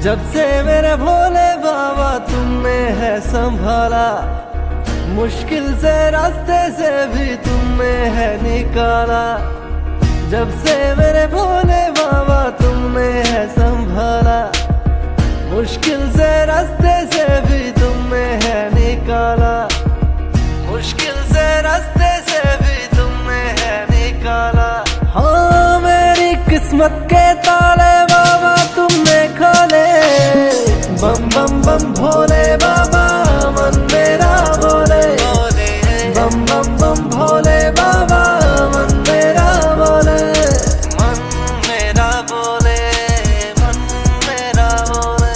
जब से मेरे भोले बाबा तुमने है संभाला, मुश्किल से रास्ते से भी तुमने है निकाला। जब से मेरे भोले बाबा तुमने है संभाला, मुश्किल से रास्ते से भी तुमने है निकाला। मुश्किल से रास्ते से भी तुमने है निकाला। हाँ, मेरी किस्मत के ताले बाबा तुमने खोले। बम बम बम भोले बाबा मन मेरा बोले। बम बम बम भोले बाबा मन मेरा बोले। मन मेरा बोले, मन मेरा बोले।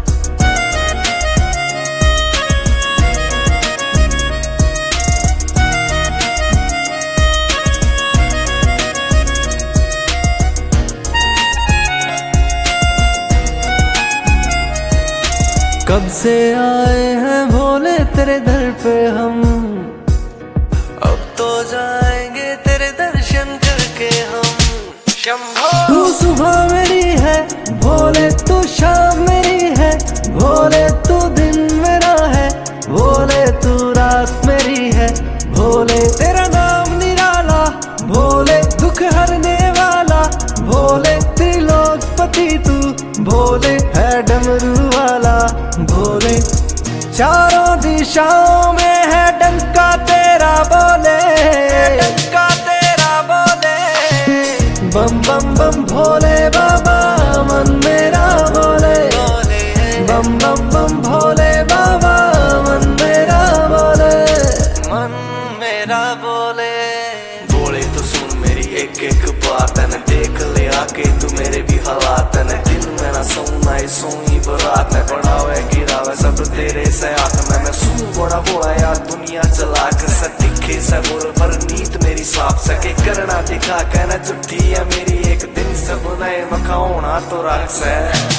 कब से आए हैं भोले तेरे दर पे हम, अब तो जाएंगे तेरे दर्शन करके हम। शंभो तू सुबह मेरी है भोले, तू शाम मेरी है भोले, तू दिन मेरा है भोले, तू रात मेरी है भोले। तेरा नाम निराला भोले, दुख हरने वाला भोले, त्रिलोकपति तू भोले, है डमरू वाला भोले। चारों दिशाओं में है डंका तेरा बोले, डंका तेरा बोले। बम बम बम भोले बाबा मन मेरा बोले। बम बम बम भोले बाबा मन मेरा बोले। मन मेरा बोले। बोले तो सुन मेरी एक एक बात न, देख ले आके तू मेरे भी हालात न। दिन में ना सोना ही सोई बरात न, बढ़ावे गिरावे सब तेरे से हाथ में। मैं सू बड़ा बोला यार दुनिया चला कर सटीखे से बोल, पर नीत मेरी साफ सके करना दिखा कहना झूठी है मेरी। एक दिन सब नए मखाओना तो राक्ष है।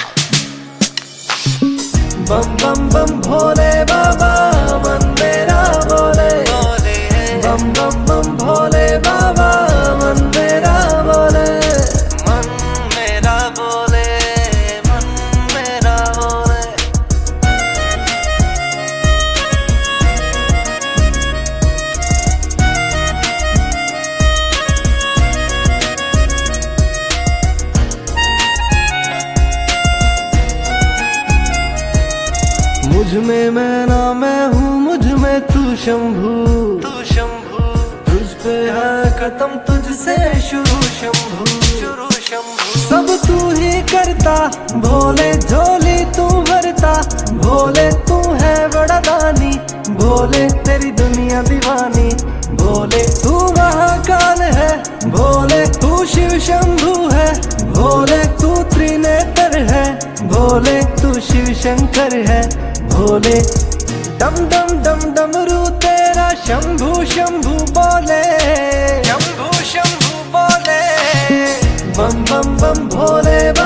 बम बम बम भोले बाबा मन मेरा बोले। बम बम बम भोले बाबा मन मेरा बोले। मन मेरा बोले, मन मेरा बोले। मुझ में मैं ना मैं हूँ, मुझ में तू शंभू, तू शंभू। तुझ पे है खत्म तुझसे शुरू शंभू, शुरू शंभू। सब तू ही करता भोले, झोली तू भरता भोले, तू है बड़ा दानी भोले, तेरी दुनिया दीवानी भोले। तू महाकाल है भोले, तू शिव शंभू है भोले, तू त्रिनेत्र है भोले, तू शिव शंकर है भोले। डम डम डम डमरू तेरा शंभू शंभू बोले, शंभू शंभू बोले। बम बम बम भोले।